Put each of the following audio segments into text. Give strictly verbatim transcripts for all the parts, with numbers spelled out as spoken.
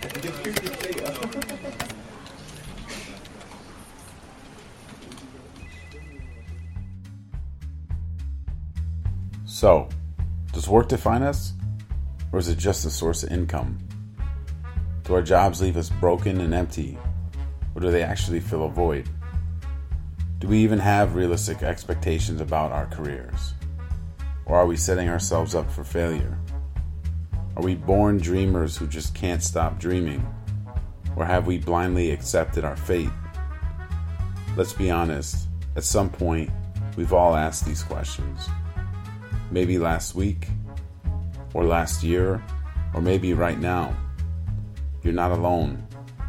So, does work define us? Or is it just a source of income? Do our jobs leave us broken and empty? Or do they actually fill a void? Do we even have realistic expectations about our careers? Or are we setting ourselves up for failure? Are we born dreamers who just can't stop dreaming? Or have we blindly accepted our fate? Let's be honest, at some point, we've all asked these questions. Maybe last week, or last year, or maybe right now. You're not alone.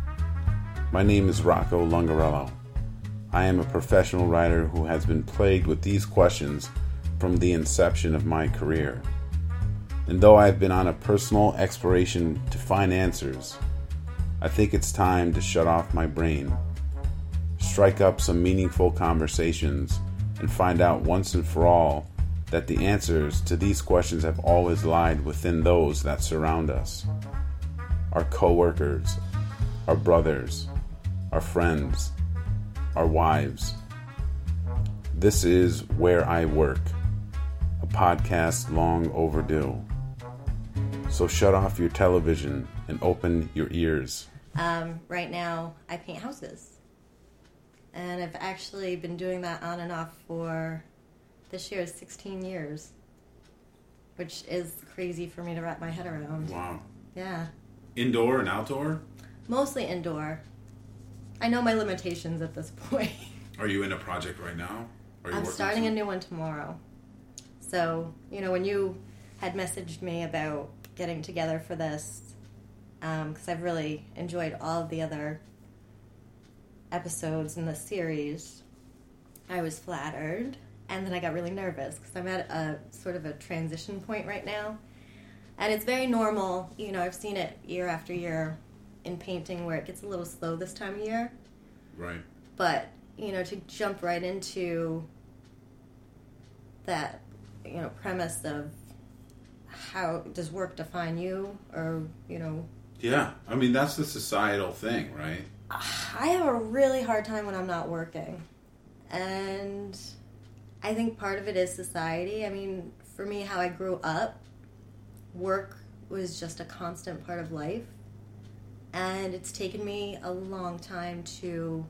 My name is Rocco Lungarello. I am a professional writer who has been plagued with these questions from the inception of my career. And though I've been on a personal exploration to find answers, I think it's time to shut off my brain, strike up some meaningful conversations, and find out once and for all that the answers to these questions have always lied within those that surround us. Our co-workers, our brothers, our friends, our wives. This is Where I Work, a podcast long overdue. So shut off your television and open your ears. Um, right now, I paint houses. And I've actually been doing that on and off for, this year is sixteen years. Which is crazy for me to wrap my head around. Wow. Yeah. Indoor and outdoor? Mostly indoor. I know my limitations at this point. Are you in a project right now? Are you I'm working starting on a new one tomorrow. So, you know, when you had messaged me about getting together for this, because um, I've really enjoyed all of the other episodes in the series, I was flattered. And then I got really nervous because I'm at a sort of a transition point right now. And it's very normal. You know, I've seen it year after year in painting where it gets a little slow this time of year. Right. But, you know, to jump right into that, you know, premise of how does work define you, or, you know... Yeah, I mean, that's the societal thing, right? I have a really hard time when I'm not working. And I think part of it is society. I mean, for me, how I grew up, work was just a constant part of life. And it's taken me a long time to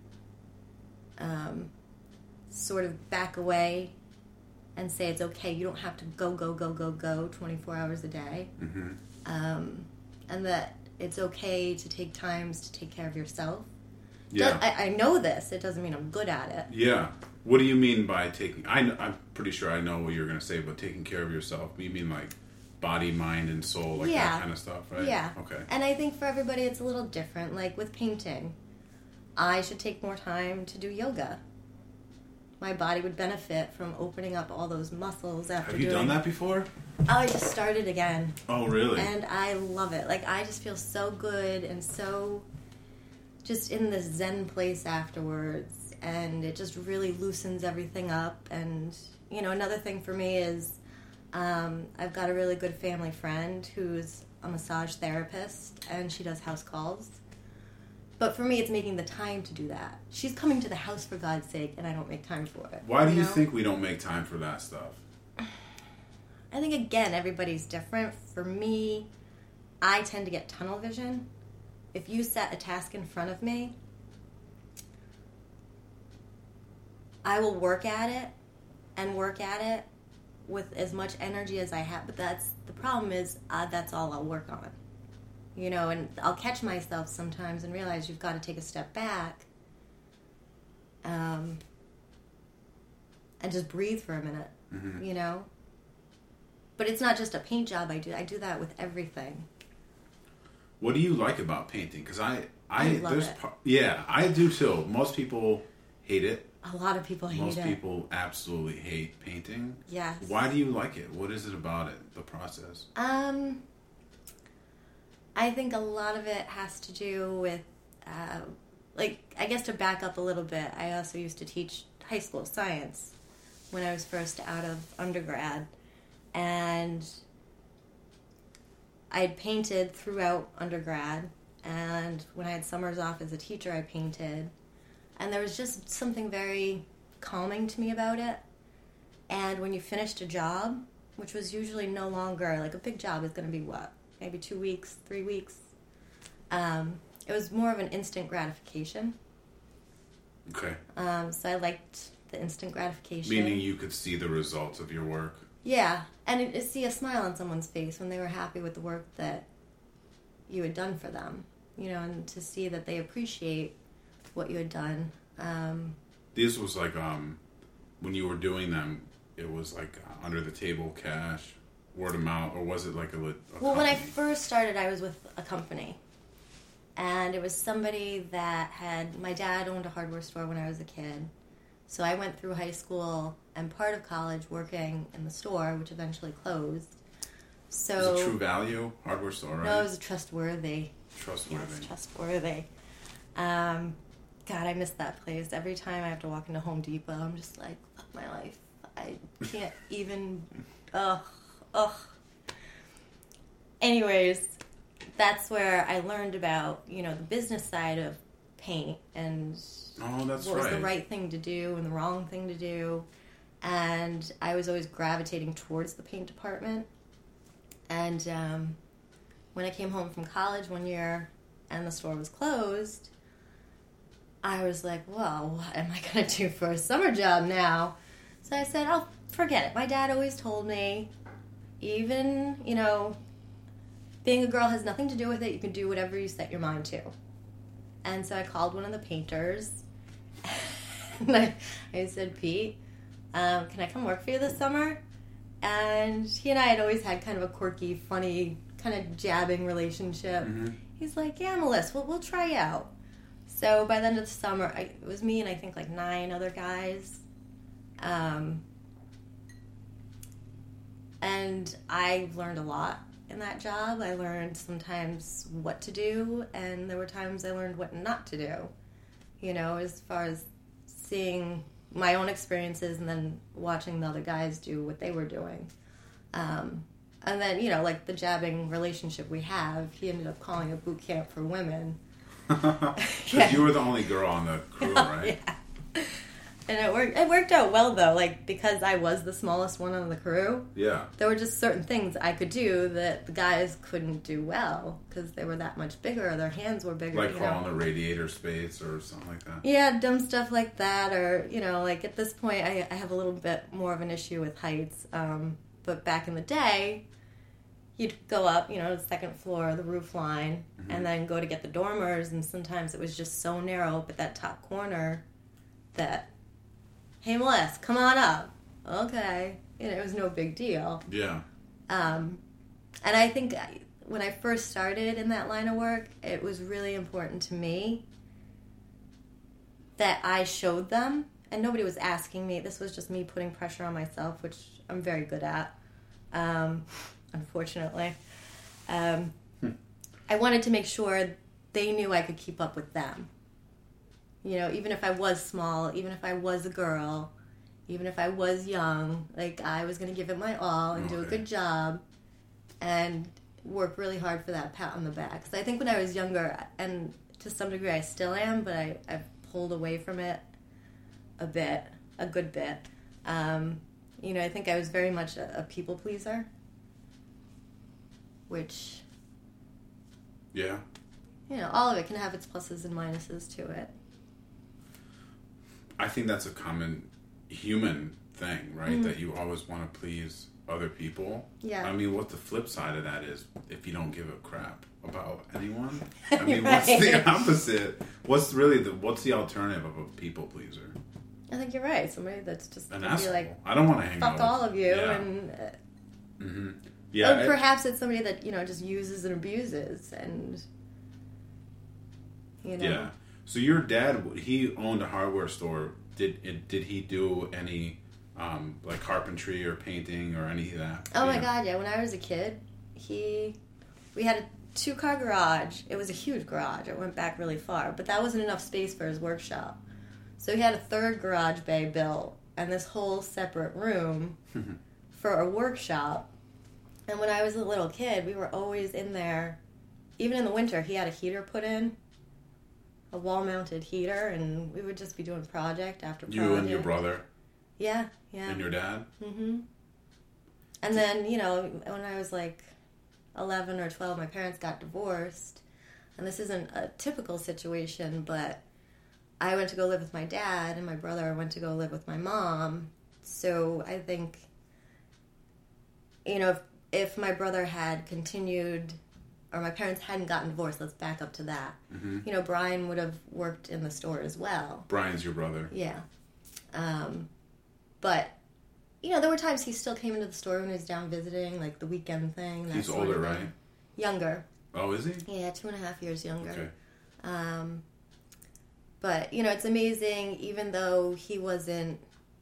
um, sort of back away and say it's okay. You don't have to go, go, go, go, go twenty-four hours a day. Mm-hmm. Um, and that it's okay to take times to take care of yourself. Yeah. I, I know this. It doesn't mean I'm good at it. Yeah. What do you mean by taking... I, I'm pretty sure I know what you're going to say, but taking care of yourself. You mean like body, mind, and soul, like Yeah. that kind of stuff, right? Yeah. Okay. And I think for everybody it's a little different. Like with painting, I should take more time to do yoga. My body would benefit from opening up all those muscles after Have you doing... done that before? Oh, I just started again. Oh, really? And I love it. Like, I just feel so good and so just in this zen place afterwards. And it just really loosens everything up. And, you know, another thing for me is um, I've got a really good family friend who's a massage therapist, and she does house calls. But for me, it's making the time to do that. She's coming to the house, for God's sake, and I don't make time for it. Why do you know? think we don't make time for that stuff? I think, again, everybody's different. For me, I tend to get tunnel vision. If you set a task in front of me, I will work at it and work at it with as much energy as I have. But that's the problem is uh, that's all I'll work on. You know, and I'll catch myself sometimes and realize you've got to take a step back um, and just breathe for a minute, Mm-hmm. you know? But it's not just a paint job I do. I do that with everything. What do you like about painting? Because I, I, I love there's it. Par- yeah, I do too. Most people hate it. A lot of people hate Most it. people absolutely hate painting. Yes. Why do you like it? What is it about it? The process? Um, I think a lot of it has to do with, uh, like, I guess to back up a little bit, I also used to teach high school science when I was first out of undergrad. And I had painted throughout undergrad, and when I had summers off as a teacher, I painted. And there was just something very calming to me about it. And when you finished a job, which was usually no longer, like a big job is going to be what? Maybe two weeks, three weeks. Um, it was more of an instant gratification. Okay. Um, so I liked the instant gratification. Meaning you could see the results of your work. Yeah, and it, to see a smile on someone's face when they were happy with the work that you had done for them, you know, and to see that they appreciate what you had done. Um, this was like, um, when you were doing them, it was like under the table cash, word of mouth, or was it like a, a well, company? when I first started, I was with a company. And it was somebody that had, my dad owned a hardware store when I was a kid. So I went through high school and part of college working in the store, which eventually closed. So It was a True Value hardware store, right? No, it was a Trustworthy. Trustworthy. Yes, Trustworthy. Um, God, I miss that place. Every time I have to walk into Home Depot, I'm just like, fuck my life. I can't even, ugh, ugh. Anyways, that's where I learned about, you know, the business side of paint and oh, that's what was right. the right thing to do and the wrong thing to do. And I was always gravitating towards the paint department. And um, when I came home from college one year and the store was closed, I was like, well, what am I going to do for a summer job now? So I said, oh, forget it. My dad always told me, even, you know, being a girl has nothing to do with it. You can do whatever you set your mind to. And so I called one of the painters. And I, I said, Pete, um, can I come work for you this summer? And he and I had always had kind of a quirky, funny, kind of jabbing relationship. Mm-hmm. He's like, yeah, Melissa, we'll, we'll try you out. So by the end of the summer, I, it was me and I think like nine other guys. Um, and I learned a lot in that job. I learned sometimes what to do, and there were times I learned what not to do. You know, as far as seeing my own experiences and then watching the other guys do what they were doing. Um, and then, you know, like the jabbing relationship we have, he ended up calling it boot camp for women. Because Yeah. you were the only girl on the crew, right? Yeah. And it worked. It worked out well though, like because I was the smallest one on the crew. Yeah. There were just certain things I could do that the guys couldn't do well because they were that much bigger. Or their hands were bigger. Like you crawl know? in the radiator space or something like that. Yeah, dumb stuff like that, or you know, like at this point, I, I have a little bit more of an issue with heights. Um, but back in the day, you'd go up, you know, the second floor, the roof line, mm-hmm. and then go to get the dormers, and sometimes it was just so narrow up at that top corner that, hey, Melissa, come on up. Okay. You know, it was no big deal. Yeah. Um, and I think I, when I first started in that line of work, it was really important to me that I showed them, and nobody was asking me. This was just me putting pressure on myself, which I'm very good at, um, unfortunately. Um, hmm. I wanted to make sure they knew I could keep up with them. You know, even if I was small, even if I was a girl, even if I was young, like, I was going to give it my all and okay. do a good job and work really hard for that pat on the back. Because I think when I was younger, and to some degree I still am, but I, I've pulled away from it a bit, a good bit. Um, you know, I think I was very much a, a people pleaser, which, yeah, you know, all of it can have its pluses and minuses to it. I think that's a common human thing, right? Mm-hmm. That you always want to please other people. Yeah. I mean, what the flip side of that is, if you don't give a crap about anyone, I mean, right. what's the opposite? What's really the what's the alternative of a people pleaser? I think you're right. Somebody that's just an gonna asshole. Be like, I don't want to hang fuck out. Fuck all with, of you, yeah. and uh, mm-hmm. yeah. Or perhaps it, it's somebody that you know just uses and abuses, and you know. Yeah. So your dad, he owned a hardware store. Did did he do any um, like carpentry or painting or any of that? Oh yeah. my God! Yeah, when I was a kid, he we had a two car garage. It was a huge garage. It went back really far, but that wasn't enough space for his workshop. So he had a third garage bay built and this whole separate room for a workshop. And when I was a little kid, we were always in there even in the winter, he had a heater put in, a wall-mounted heater, and we would just be doing project after project. You and your brother? Yeah, yeah. And your dad? Mm-hmm. And then, you know, when I was like eleven or twelve, my parents got divorced. And this isn't a typical situation, but I went to go live with my dad, and my brother went to go live with my mom. So I think, you know, if, if my brother had continued, or my parents hadn't gotten divorced, let's back up to that. Mm-hmm. You know, Brian would have worked in the store as well. Brian's your brother. Yeah. Um, but, you know, there were times he still came into the store when he was down visiting, like the weekend thing. That He's sort older, of thing. right? Younger. Oh, is he? Yeah, two and a half years younger. Okay. Um, but, you know, it's amazing, even though he wasn't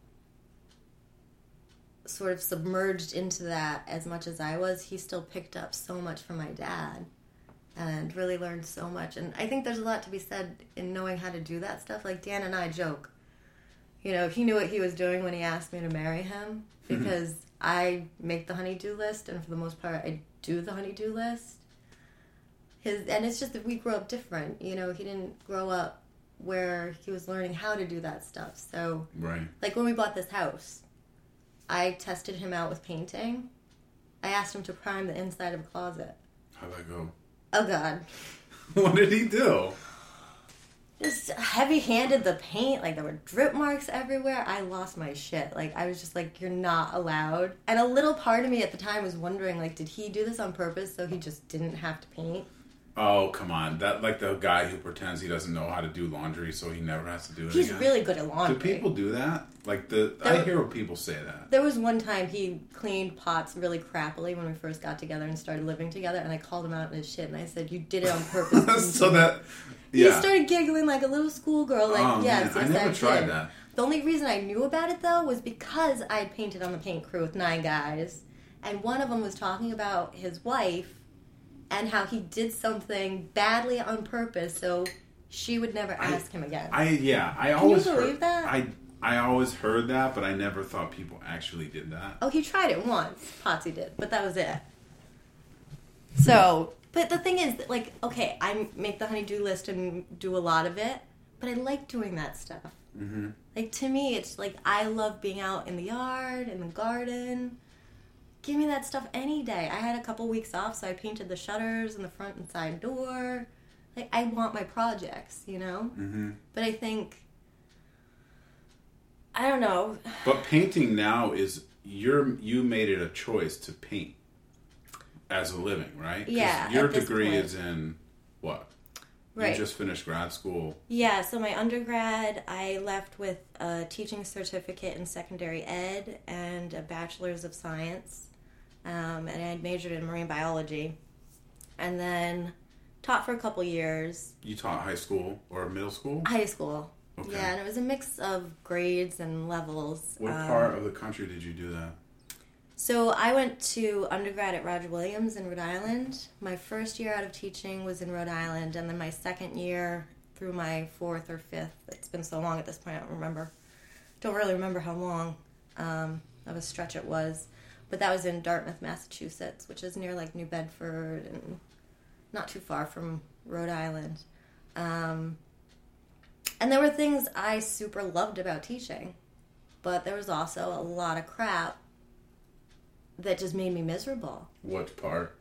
sort of submerged into that as much as I was, he still picked up so much from my dad and really learned so much. And I think there's a lot to be said in knowing how to do that stuff. Like, Dan and I joke, you know, he knew what he was doing when he asked me to marry him, because I make the honey-do list, and for the most part, I do the honey-do list. His, and it's just that we grew up different. You know, he didn't grow up where he was learning how to do that stuff. So, right. Like when we bought this house, I tested him out with painting. I asked him to prime the inside of a closet. How'd that go? Oh, God. What did he do? Just heavy-handed the paint. Like, there were drip marks everywhere. I lost my shit. Like, I was just like, you're not allowed. And a little part of me at the time was wondering, like, did he do this on purpose so he just didn't have to paint? Oh, come on. That like the guy who pretends he doesn't know how to do laundry so he never has to do it He's again. really good at laundry. Do people do that? Like, the There- I hear people say that. There was one time he cleaned pots really crappily when we first got together and started living together, and I called him out on his shit, and I said, you did it on purpose. So that, yeah. He started giggling like a little schoolgirl, like, Oh, yes, man. yes, I never I tried did. that. The only reason I knew about it, though, was because I painted on the paint crew with nine guys, and one of them was talking about his wife and how he did something badly on purpose so she would never I- ask him again. I yeah, I Can always you believe heard, that? I I always heard that, but I never thought people actually did that. Oh, he tried it once. Potsy did, but that was it. So, but the thing is, like, okay, I make the honey-do list and do a lot of it, but I like doing that stuff. Mm-hmm. Like, to me, it's like, I love being out in the yard, in the garden. Give me that stuff any day. I had a couple weeks off, so I painted the shutters and the front and side door. Like, I want my projects, you know? Mm-hmm. But I think, I don't know. But painting now is you're you made it a choice to paint as a living, right? 'Cause Yeah, your at this degree point. is in what? Right. You just finished grad school. Yeah, so my undergrad, I left with a teaching certificate in secondary ed and a bachelor's of science. Um, and I had majored in marine biology. And then taught for a couple years. You taught high school or middle school? High school. Okay. Yeah, and it was a mix of grades and levels. What Um, part of the country did you do that? So I went to undergrad at Roger Williams in Rhode Island. My first year out of teaching was in Rhode Island, and then my second year through my fourth or fifth, it's been so long at this point, I don't remember. Don't really remember how long um, of a stretch it was. But that was in Dartmouth, Massachusetts, which is near like New Bedford and not too far from Rhode Island. Um, and there were things I super loved about teaching, but there was also a lot of crap that just made me miserable. What part?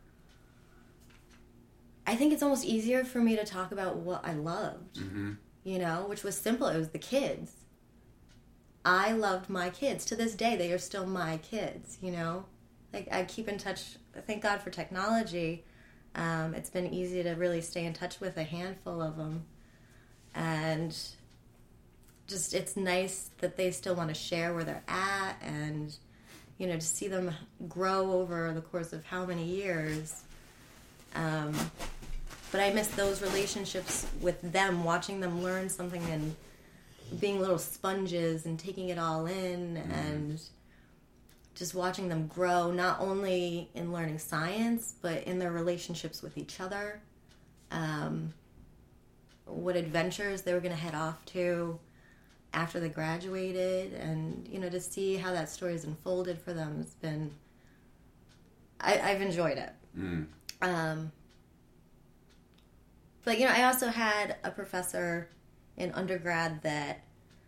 I think it's almost easier for me to talk about what I loved, Mm-hmm. you know, which was simple. It was the kids. I loved my kids. To this day, they are still my kids, you know? Like, I keep in touch. Thank God for technology. Um, it's been easy to really stay in touch with a handful of them. And just, it's nice that they still want to share where they're at and, you know, to see them grow over the course of how many years. Um, but I miss those relationships with them, watching them learn something and being little sponges and taking it all in mm. and just watching them grow, not only in learning science, but in their relationships with each other. Um, what adventures they were going to head off to after they graduated, and, you know, to see how that story has unfolded for them has been, I, I've enjoyed it. Mm. Um, But, you know, I also had a professor in undergrad that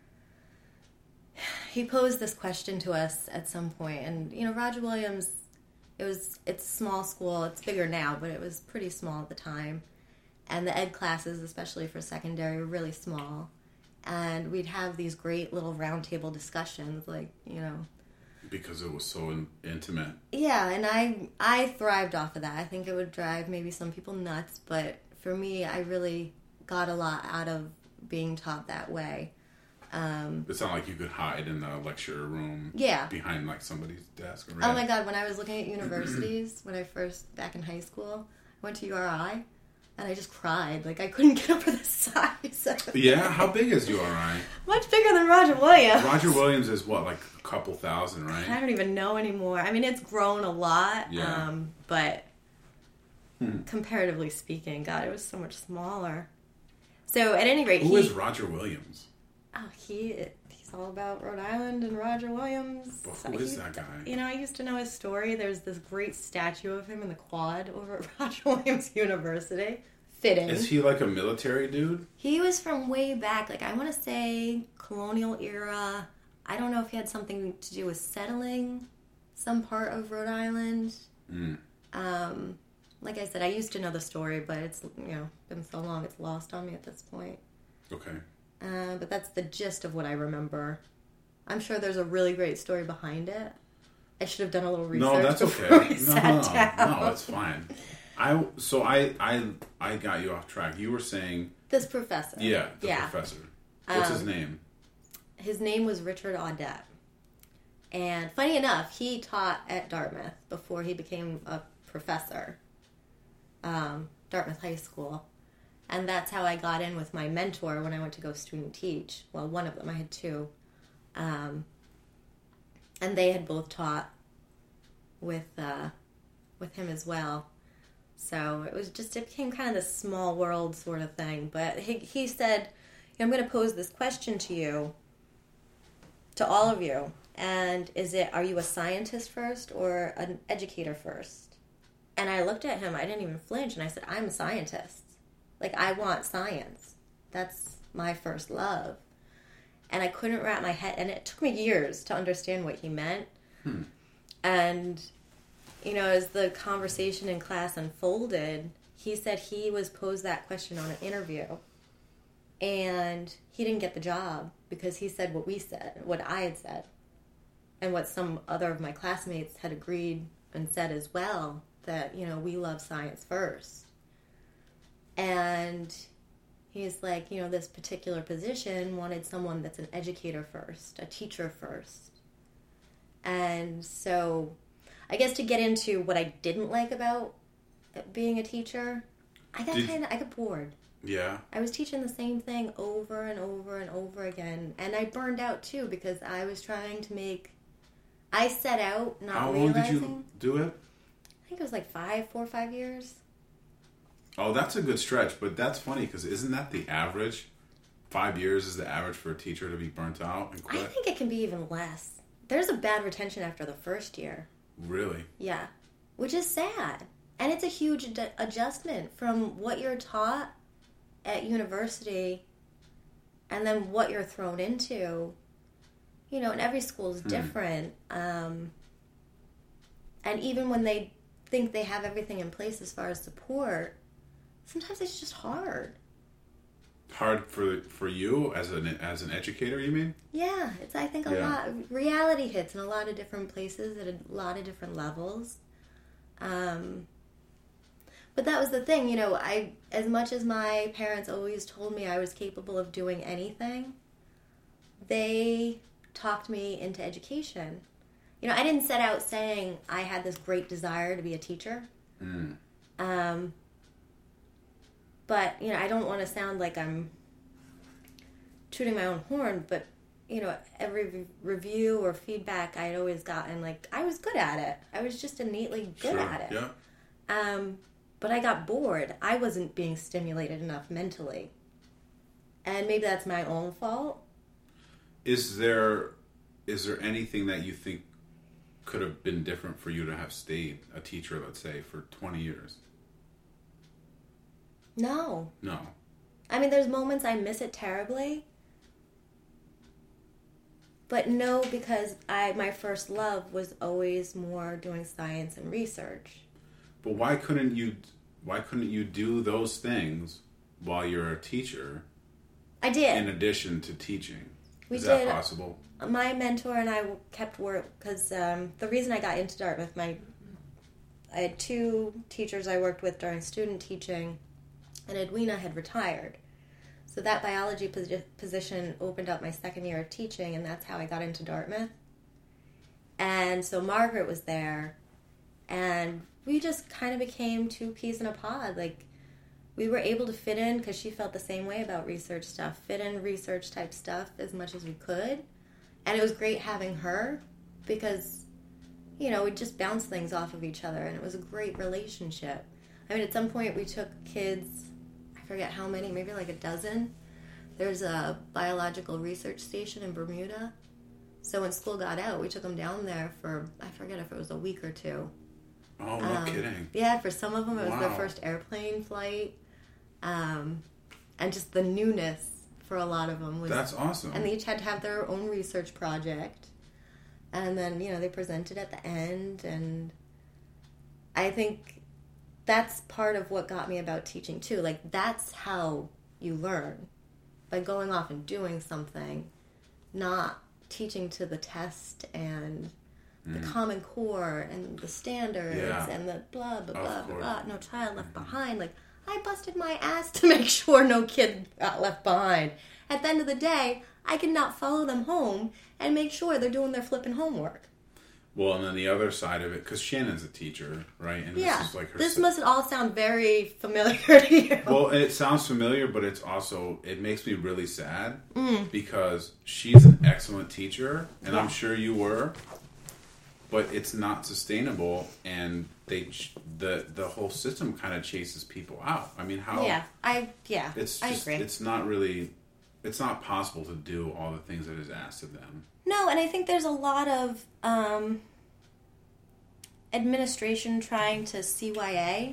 he posed this question to us at some point. And, you know, Roger Williams, it was, it's a small school. It's bigger now, but it was pretty small at the time. And the ed classes, especially for secondary, were really small. And we'd have these great little roundtable discussions, like, you know. Because it was so in- intimate. Yeah, and I I thrived off of that. I think it would drive maybe some people nuts, but for me, I really got a lot out of being taught that way. Um, It sounded like you could hide in the lecture room. Yeah. Behind like somebody's desk. Or oh my God, when I was looking at universities, when I first, back in high school, I went to U R I, and I just cried. Like, I couldn't get over the size of it. Yeah? How big is U R I? Much bigger than Roger Williams. Roger Williams is what, like a couple thousand, right? I don't even know anymore. I mean, it's grown a lot, Yeah. um, but Hmm. comparatively speaking, God, it was so much smaller. So, at any rate, Who he... is Roger Williams? Oh, he... He's all about Rhode Island and Roger Williams. But who is that guy? You know, I used to know his story. There's this great statue of him in the quad over at Roger Williams University. Fitting. Is he like a military dude? He was from way back, like I want to say colonial era. I don't know if he had something to do with settling some part of Rhode Island. Mm. Um, like I said, I used to know the story, but it's, you know, been so long it's lost on me at this point. Okay. Uh, but that's the gist of what I remember. I'm sure there's a really great story behind it. I should have done a little research. No, that's before okay. we No, sat no, down. no, that's fine. I so I I I got you off track. You were saying This professor. yeah, the yeah. professor. What's Um, his name? His name was Richard Audette. And funny enough, he taught at Dartmouth before he became a professor. Um, Dartmouth High School. And that's how I got in with my mentor when I went to go student teach. Well, one of them. I had two. Um, and they had both taught with uh, with him as well. So it was just, it became kind of this small world sort of thing. But he, he said, I'm going to pose this question to you, to all of you. And is it, are you a scientist first or an educator first? And I looked at him, I didn't even flinch, and I said, I'm a scientist. Like, I want science. That's my first love. And I couldn't wrap my head, and it took me years to understand what he meant. Hmm. And, you know, as the conversation in class unfolded, he said he was posed that question on an interview. And he didn't get the job because he said what we said, what I had said, and what some other of my classmates had agreed and said as well, that, you know, we love science first. And he's like, you know, this particular position wanted someone that's an educator first, a teacher first. And so, I guess to get into what I didn't like about being a teacher, I got kind of, I got bored. Yeah. I was teaching the same thing over and over and over again. And I burned out too because I was trying to make, I set out not How long realizing. did you do it? I think it was like five, four or five years. Oh, that's a good stretch, but that's funny because isn't that the average? Five years is the average for a teacher to be burnt out and quit? I think it can be even less. There's a bad retention after the first year. Really? Yeah. Which is sad. And it's a huge ad- adjustment from what you're taught at university and then what you're thrown into. You know, and every school is different. Mm. Um, and even when they think they have everything in place as far as support, sometimes it's just hard. Hard for for you as an as an educator, you mean? Yeah, it's I think a Yeah. lot. Reality hits in a lot of different places at a lot of different levels. Um, but that was the thing, you know. I as much as my parents always told me I was capable of doing anything, they talked me into education. You know, I didn't set out saying I had this great desire to be a teacher. Mm. Um, but, you know, I don't want to sound like I'm tooting my own horn, but, you know, every re- review or feedback I had always gotten, like, I was good at it. I was just innately good Sure. at it. Yeah. Um, but I got bored. I wasn't being stimulated enough mentally. And maybe that's my own fault. Is there is there anything that you think could have been different for you to have stayed a teacher, let's say, for twenty years? No. No. I mean, there's moments I miss it terribly. But no, because I my first love was always more doing science and research. But why couldn't you why couldn't you do those things while you're a teacher? I did. In addition to teaching. We Is did. that possible? My mentor and I kept work because um, the reason I got into Dartmouth, my I had two teachers I worked with during student teaching, and Edwina had retired. So that biology posi- position opened up my second year of teaching, and that's how I got into Dartmouth. And so Margaret was there, and we just kind of became two peas in a pod. Like, we were able to fit in, because she felt the same way about research stuff, fit in research type stuff as much as we could. And it was great having her, because, you know, we'd just bounce things off of each other, and it was a great relationship. I mean, at some point we took kids, I forget how many, maybe like a dozen. There's a biological research station in Bermuda. So when school got out, we took them down there for, I forget if it was a week or two. Oh, no um, kidding. Yeah, for some of them, it was Wow. their first airplane flight. Um, and just the newness for a lot of them was... That's awesome. And they each had to have their own research project. And then, you know, they presented at the end. And I think that's part of what got me about teaching, too. Like, that's how you learn. By going off and doing something. Not teaching to the test and the Mm. Common Core and the standards Yeah. and the blah, blah, Of blah, course. blah. No child left behind. Like, I busted my ass to make sure no kid got left behind. At the end of the day, I can not follow them home and make sure they're doing their flipping homework. Well, and then the other side of it, because Shannon's a teacher, right? And Yeah. this is like her This si- must all sound very familiar to you. Well, it sounds familiar, but it's also, it makes me really sad Mm. because she's an excellent teacher, and Yeah. I'm sure you were, but it's not sustainable, and they ch- the the whole system kind of chases people out. I mean, how? Yeah, I yeah, It's I just, agree. it's not really, it's not possible to do all the things that is asked of them. No, and I think there's a lot of um, administration trying to C Y A,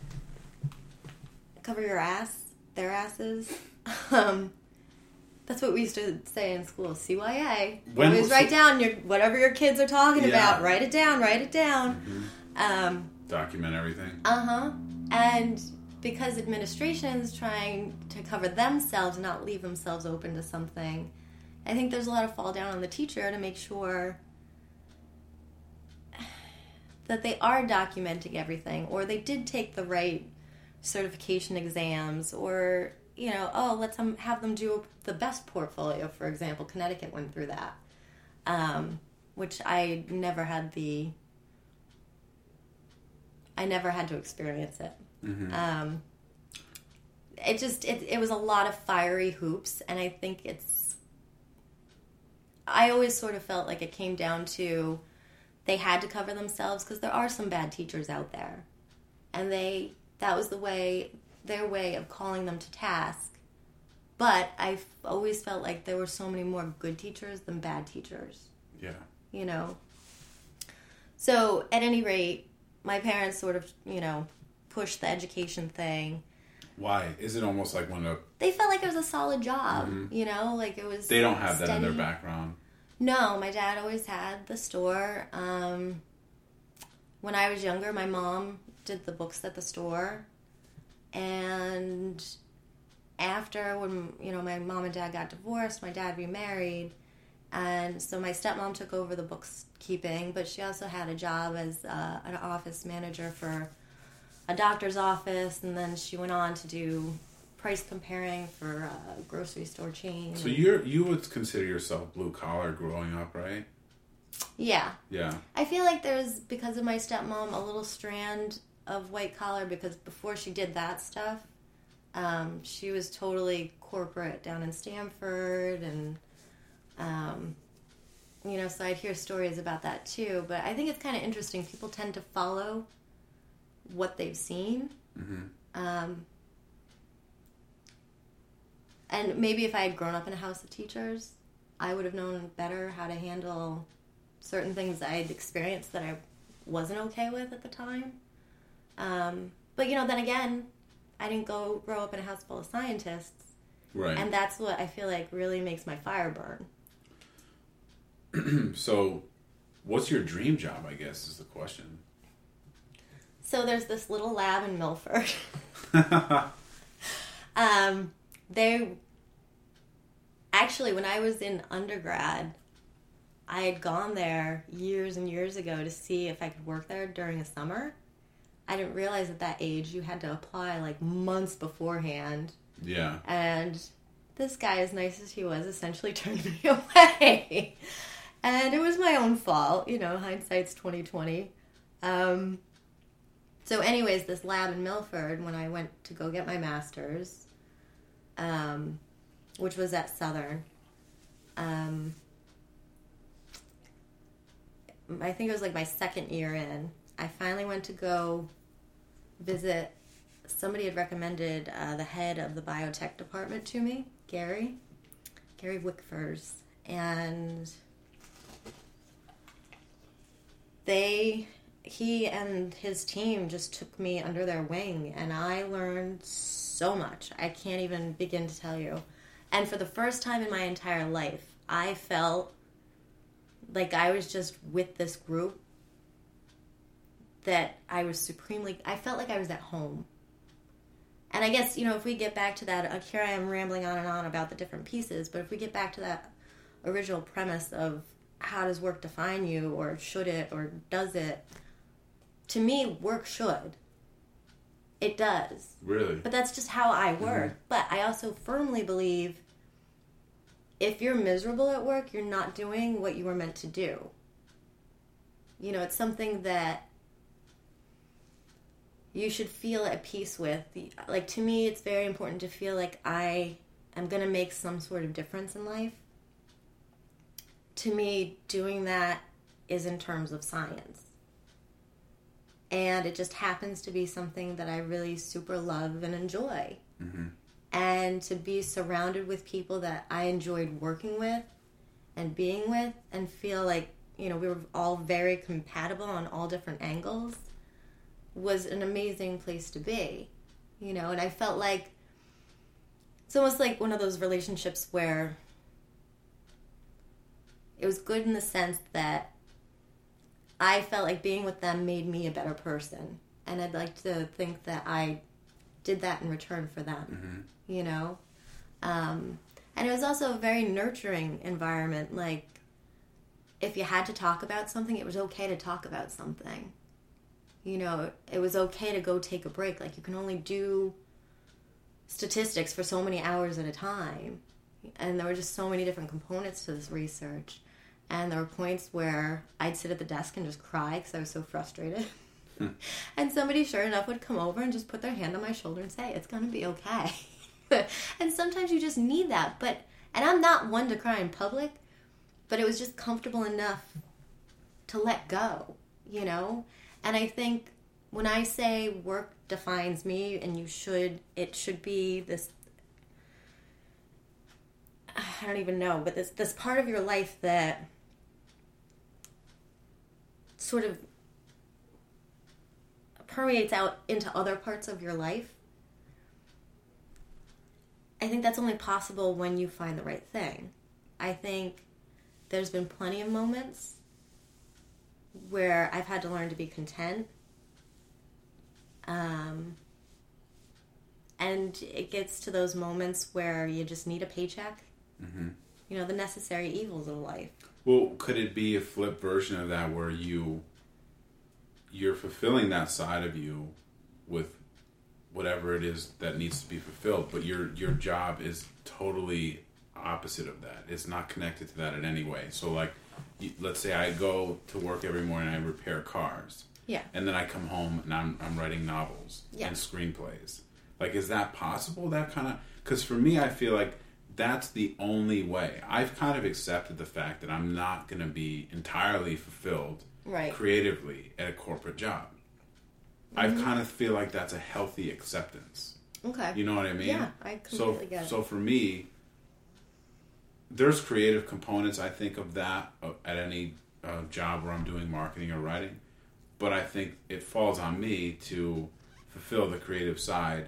cover your ass, their asses. Um, that's what we used to say in school, C Y A. When- Always write down your whatever your kids are talking Yeah. about. Write it down, write it down. Um, Document everything. uh-huh. And because administration's trying to cover themselves, not leave themselves open to something, I think there's a lot of fall down on the teacher to make sure that they are documenting everything, or they did take the right certification exams, or, you know, oh, let's um, have them do the best portfolio, for example. Connecticut went through that, um, which I never had the... I never had to experience it. Mm-hmm. Um, it just, it, it was a lot of fiery hoops, and I think it's, I always sort of felt like it came down to they had to cover themselves, because there are some bad teachers out there. And they, that was the way, their way of calling them to task. But I always felt like there were so many more good teachers than bad teachers. Yeah. You know? So, at any rate, my parents sort of, you know, pushed the education thing. Why? Is it almost like when a, They felt like it was a solid job, Mhm. you know? Like, it was they don't have that in their steady. background? No, my dad always had the store. Um, when I was younger, my mom did the books at the store. And after, when, you know, my mom and dad got divorced, my dad remarried. And so my stepmom took over the bookkeeping, but she also had a job as uh, an office manager for a doctor's office, and then she went on to do price comparing for a grocery store chain. So you're you would consider yourself blue collar growing up, right? Yeah. Yeah. I feel like there's, because of my stepmom, a little strand of white collar, because before she did that stuff, um, she was totally corporate down in Stamford, and Um, you know, so I'd hear stories about that too. But I think it's kind of interesting. People tend to follow what they've seen. Mm-hmm. Um, and maybe if I had grown up in a house of teachers, I would have known better how to handle certain things that I had experienced that I wasn't okay with at the time. Um, but, you know, then again, I didn't go grow up in a house full of scientists. Right. And that's what I feel like really makes my fire burn. So, what's your dream job, I guess, is the question. So there's this little lab in Milford. um, they... Actually, when I was in undergrad, I had gone there years and years ago to see if I could work there during a summer. I didn't realize at that age you had to apply like months beforehand. Yeah. And this guy, as nice as he was, essentially turned me away. And it was my own fault. You know, hindsight's twenty twenty. Um, so anyways, this lab in Milford, when I went to go get my master's, um, which was at Southern, um, I think it was like my second year in, I finally went to go visit. Somebody had recommended uh, the head of the biotech department to me, Gary, Gary Wickfors, and they, he and his team just took me under their wing, and I learned so much. I can't even begin to tell you. And for the first time in my entire life, I felt like I was just with this group that I was supremely, I felt like I was at home. And I guess, you know, if we get back to that, uh, here I am rambling on and on about the different pieces, but if we get back to that original premise of how does work define you, or should it, or does it, to me, work should. It does. Really? But that's just how I work. Mm-hmm. But I also firmly believe if you're miserable at work, you're not doing what you were meant to do. You know, it's something that you should feel at peace with. Like, to me, it's very important to feel like I am going to make some sort of difference in life. To me, doing that is in terms of science. And it just happens to be something that I really super love and enjoy. Mm-hmm. And to be surrounded with people that I enjoyed working with and being with, and feel like, you know, we were all very compatible on all different angles, was an amazing place to be. You know, and I felt like it's almost like one of those relationships where it was good in the sense that I felt like being with them made me a better person. And I'd like to think that I did that in return for them, mm-hmm. you know? Um, and it was also a very nurturing environment. Like, if you had to talk about something, it was okay to talk about something. You know, it was okay to go take a break. Like, you can only do statistics for so many hours at a time. And there were just so many different components to this research. And there were points where I'd sit at the desk and just cry because I was so frustrated. Hmm. And somebody, sure enough, would come over and just put their hand on my shoulder and say, it's going to be okay. And sometimes you just need that. But, and I'm not one to cry in public, but it was just comfortable enough to let go, you know? And I think when I say work defines me, and you should, it should be this, I don't even know, but this, this part of your life that sort of permeates out into other parts of your life. I think that's only possible when you find the right thing. I think there's been plenty of moments where I've had to learn to be content. Um, and it gets to those moments where you just need a paycheck. Mm-hmm. You know, the necessary evils of life. Well, could it be a flip version of that where you, you're fulfilling that side of you with whatever it is that needs to be fulfilled, but your your job is totally opposite of that. It's not connected to that in any way. So, like, you, let's say I go to work every morning and I repair cars. Yeah. And then I come home and I'm I'm writing novels yeah. and screenplays. Like, is that possible? That kind of... Because for me, I feel like that's the only way. I've kind of accepted the fact that I'm not going to be entirely fulfilled right. creatively at a corporate job. Mm-hmm. I kind of feel like that's a healthy acceptance. Okay. You know what I mean? Yeah, I completely so, get it. So for me, there's creative components, I think, of that uh, at any uh, job where I'm doing marketing or writing. But I think it falls on me to fulfill the creative side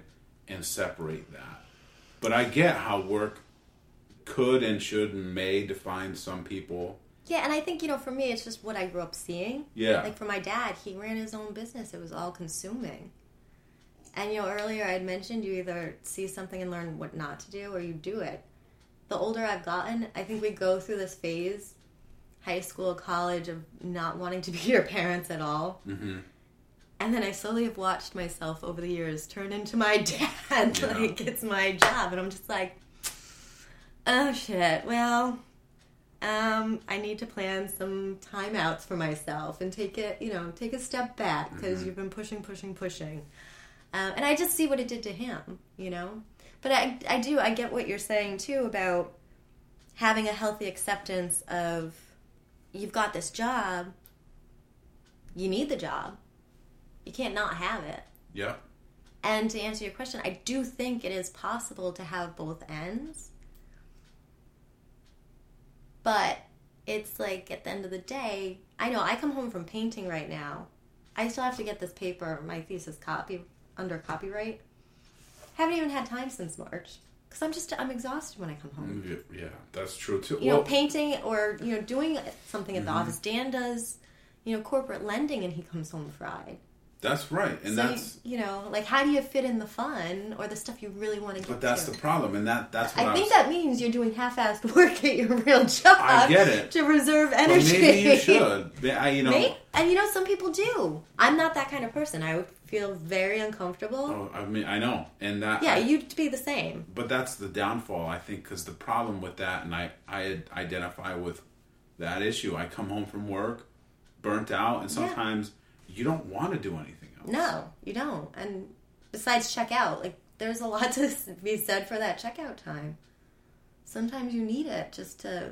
and separate that. But I get how work could and should and may define some people. Yeah, and I think, you know, for me, it's just what I grew up seeing. Yeah. Like, for my dad, he ran his own business. It was all consuming. And, you know, earlier I had mentioned you either see something and learn what not to do or you do it. The older I've gotten, I think we go through this phase, high school, college, of not wanting to be your parents at all. Mm-hmm. And then I slowly have watched myself over the years turn into my dad. Yeah. Like, it's my job. And I'm just like, oh, shit. Well, um, I need to plan some timeouts for myself and take it, you know, take a step back because mm-hmm. you've been pushing, pushing, pushing. Um, and I just see what it did to him, you know? But I, I do, I get what you're saying, too, about having a healthy acceptance of you've got this job, you need the job. You can't not have it. Yeah. And to answer your question, I do think it is possible to have both ends. But it's like, at the end of the day, I know, I come home from painting right now. I still have to get this paper, my thesis copy, under copyright. Haven't even had time since March. Because I'm just, I'm exhausted when I come home. Yeah, that's true, too. You well, know, painting or, you know, doing something at the mm-hmm. office. Dan does, you know, corporate lending and he comes home fried. That's right, and so that's you, you know, like, how do you fit in the fun or the stuff you really want to get to? But that's to? the problem, and that that's what I I think was, that means you're doing half-assed work at your real job. I get it To reserve energy. But maybe you should. I, you know, Maybe? And you know, some people do. I'm not that kind of person. I would feel very uncomfortable. Oh, I mean, I know, and that yeah, I, you'd be the same. But that's the downfall, I think, because the problem with that, and I I identify with that issue. I come home from work, burnt out, and sometimes yeah. you don't want to do anything. No, you don't. And besides checkout, like, there's a lot to be said for that checkout time. Sometimes you need it just to...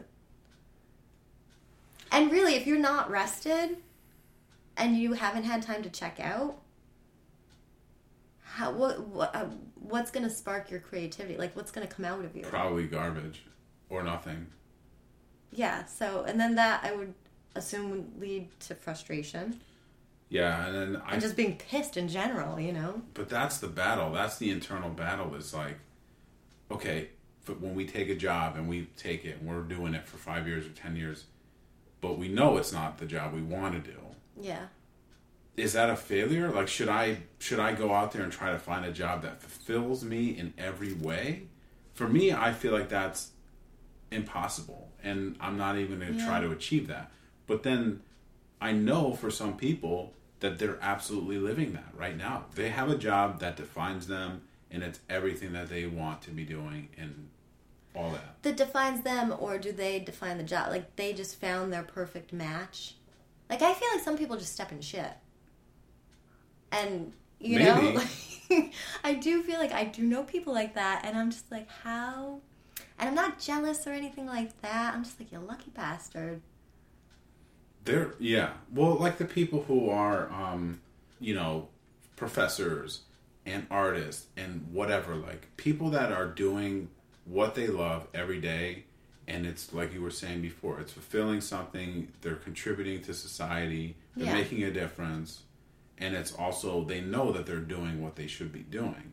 And really, if you're not rested and you haven't had time to check out, how what, what uh, what's going to spark your creativity? Like, what's going to come out of you? Probably garbage or nothing. Yeah, so, and then that, I would assume, would lead to frustration. Yeah, and then I... And just being pissed in general, you know? But that's the battle. That's the internal battle. Is like, okay, but when we take a job and we take it and we're doing it for five years or ten years, but we know it's not the job we want to do. Yeah. Is that a failure? Like, should I should I go out there and try to find a job that fulfills me in every way? For me, I feel like that's impossible, and I'm not even going to yeah. try to achieve that. But then I know for some people that they're absolutely living that right now. They have a job that defines them, and it's everything that they want to be doing and all that. That defines them, or do they define the job? Like, they just found their perfect match? Like, I feel like some people just step in shit. And, you Maybe. know, like, I do feel like I do know people like that, and I'm just like, how? And I'm not jealous or anything like that. I'm just like, you lucky bastard. They're, yeah. Well, like the people who are, um, you know, professors and artists and whatever, like people that are doing what they love every day, and it's like you were saying before, it's fulfilling something, they're contributing to society, they're yeah. making a difference, and it's also, they know that they're doing what they should be doing.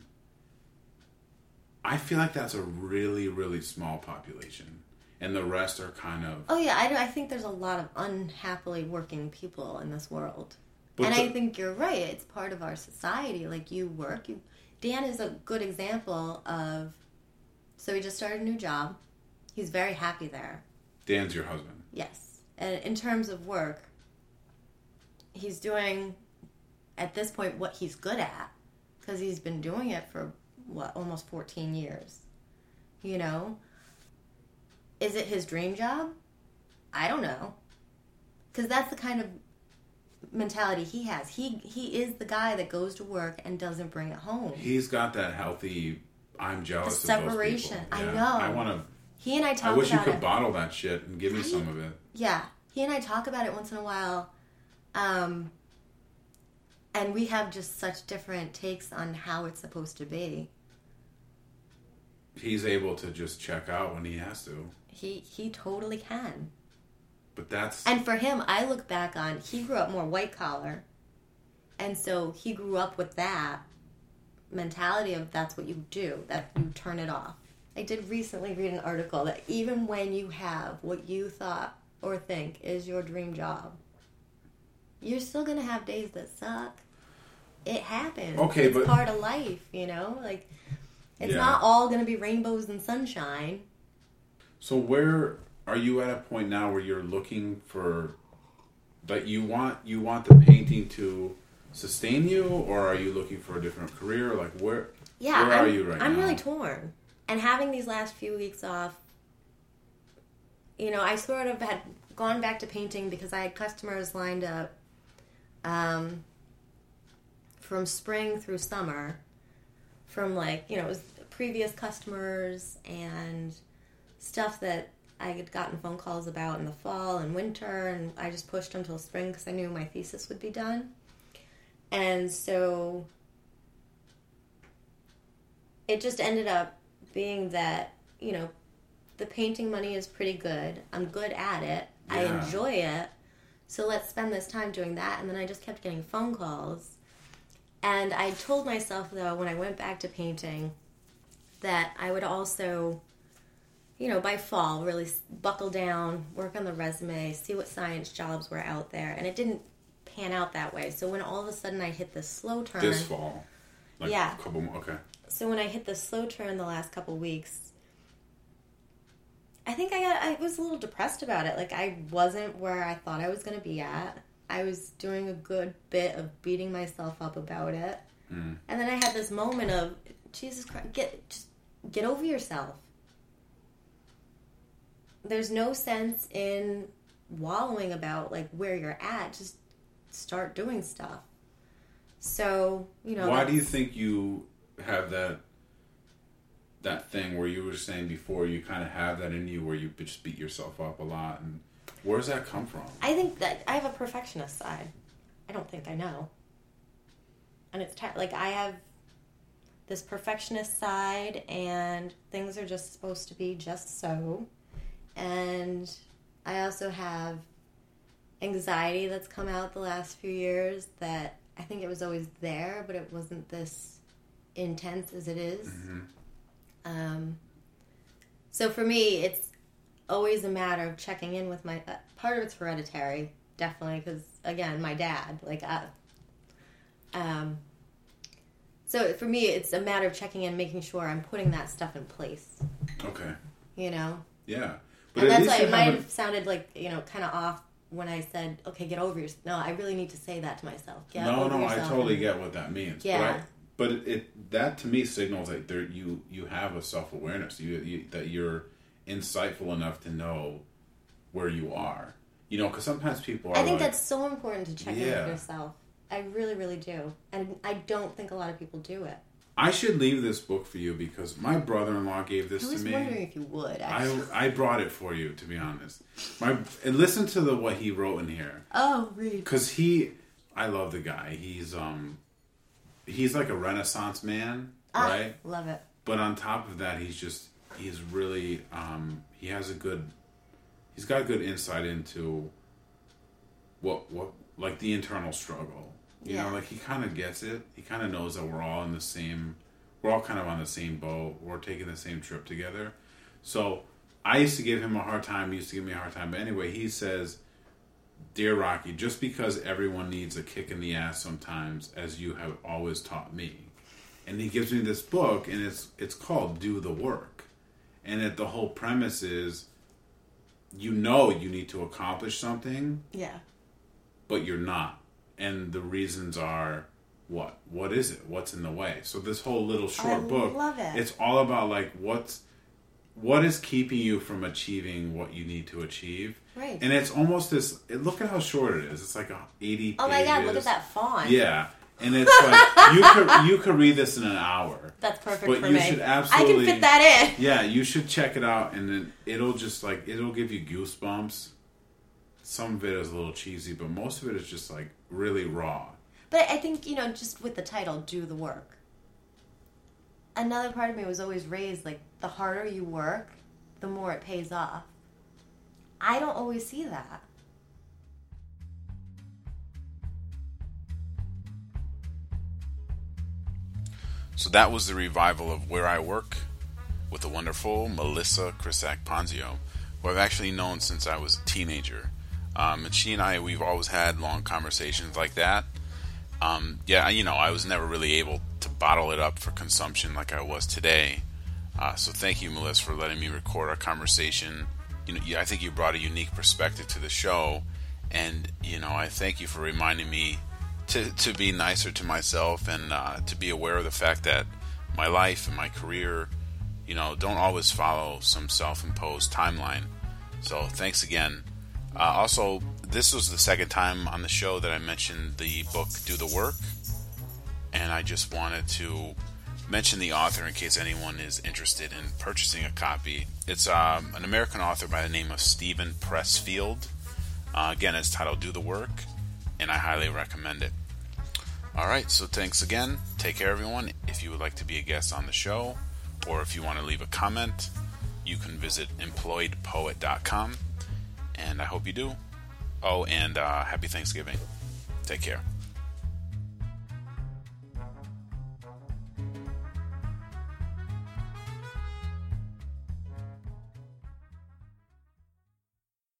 I feel like that's a really, really small population. And the rest are kind of... Oh, yeah. I, I think there's a lot of unhappily working people in this world. But and the, I think you're right. It's part of our society. Like, you work. You, Dan is a good example of... So he just started a new job. He's very happy there. Dan's your husband. Yes. And in terms of work, he's doing, at this point, what he's good at. Because he's been doing it for, what, almost fourteen years. You know? Is it his dream job? I don't know. Because that's the kind of mentality he has. He he is the guy that goes to work and doesn't bring it home. He's got that healthy, I'm jealous the of those separation. people. I Yeah. know. I want to... He and I talk I wish you about could it. bottle that shit and give me Right? some of it. Yeah. He and I talk about it once in a while. Um, and we have just such different takes on how it's supposed to be. He's able to just check out when he has to. He he totally can. But that's... And for him, I look back on, he grew up more white collar. And so he grew up with that mentality of that's what you do, that you turn it off. I did recently read an article that even when you have what you thought or think is your dream job, you're still going to have days that suck. It happens. Okay, it's but part of life, you know? Like, it's yeah. not all going to be rainbows and sunshine. So where are you at a point now where you're looking for, like, you want you want the painting to sustain you, or are you looking for a different career? Like, where yeah, where I'm, are you right I'm now? I'm really torn. And having these last few weeks off, you know, I sort of had gone back to painting because I had customers lined up um, from spring through summer, from, like, you know, it was previous customers and stuff that I had gotten phone calls about in the fall and winter, and I just pushed until spring because I knew my thesis would be done. And so it just ended up being that, you know, the painting money is pretty good. I'm good at it. Yeah. I enjoy it. So let's spend this time doing that. And then I just kept getting phone calls. And I told myself, though, when I went back to painting, that I would also, you know, by fall, really buckle down, work on the resume, see what science jobs were out there. And it didn't pan out that way. So when all of a sudden I hit this slow turn. This fall? Like yeah. A couple more, okay. So when I hit the slow turn the last couple weeks, I think I got, I was a little depressed about it. Like, I wasn't where I thought I was going to be at. I was doing a good bit of beating myself up about it. Mm. And then I had this moment of, Jesus Christ, get, just get over yourself. There's no sense in wallowing about, like, where you're at. Just start doing stuff. So, you know. Why do you think you have that that thing where you were saying before, you kind of have that in you where you just beat yourself up a lot? And where does that come from? I think that I have a perfectionist side. I don't think I know. And it's t- like I have this perfectionist side, and things are just supposed to be just so. And I also have anxiety that's come out the last few years that I think it was always there, but it wasn't this intense as it is. Mm-hmm. Um, so for me, it's always a matter of checking in with my... Uh, part of it's hereditary, definitely, because, again, my dad, like... Uh, um, so for me, it's a matter of checking in, making sure I'm putting that stuff in place. Okay. You know? Yeah. But and that's why it might have sounded like, you know, kind of off when I said, okay, get over yourself. No, I really need to say that to myself. Get no, over no, yourself I totally and, get what that means. Yeah. But, I, but it, it that to me signals that there you you have a self awareness. You, you that you're insightful enough to know where you are. You know, because sometimes people are. I think like, that's so important to check yeah. in with yourself. I really, really do, and I don't think a lot of people do it. I should leave this book for you because my brother-in-law gave this to me. I was wondering if you would. Actually. I I brought it for you, to be honest. My and listen to the what he wrote in here. Oh, read. Because he, I love the guy. He's um, he's like a Renaissance man, ah, right? Love it. But on top of that, he's just he's really um, he has a good, he's got good insight into what what like the internal struggle. You yeah. know, like he kind of gets it. He kind of knows that we're all in the same, we're all kind of on the same boat. We're taking the same trip together. So I used to give him a hard time. He used to give me a hard time. But anyway, he says, "Dear Rocky, just because everyone needs a kick in the ass sometimes, as you have always taught me." And he gives me this book, and it's it's called Do the Work. And it, the whole premise is, you know you need to accomplish something. Yeah. But you're not. And the reasons are what? What is it? What's in the way? So this whole little short I book, love it. It's all about like what's what is keeping you from achieving what you need to achieve. Right. And it's almost this. Look at how short it is. It's like a eighty. Oh my pages. God! Look at that font. Yeah, and it's like you could you could read this in an hour. That's perfect but for you me. Should absolutely, I can fit that in. Yeah, you should check it out, and then it'll just like it'll give you goosebumps. Some of it is a little cheesy, but most of it is just like really raw. But I think, you know, just with the title, Do the Work. Another part of me was always raised, like, the harder you work, the more it pays off. I don't always see that. So that was the revival of Where I Work with the wonderful Melissa Krisak-Ponzio, who I've actually known since I was a teenager. Um, and she and I, we've always had long conversations like that. Um, yeah, you know, I was never really able to bottle it up for consumption like I was today. Uh, so thank you, Melissa, for letting me record our conversation. You know, yeah, I think you brought a unique perspective to the show, and you know, I thank you for reminding me to to be nicer to myself and uh, to be aware of the fact that my life and my career, you know, don't always follow some self-imposed timeline. So thanks again. Uh, also, this was the second time on the show that I mentioned the book Do the Work, and I just wanted to mention the author in case anyone is interested in purchasing a copy. It's um, an American author by the name of Steven Pressfield. Uh, again, it's titled Do the Work, and I highly recommend it. Alright, so thanks again. Take care, everyone. If you would like to be a guest on the show, or if you want to leave a comment, you can visit employed poet dot com, and I hope you do. Oh, and uh, happy Thanksgiving. Take care.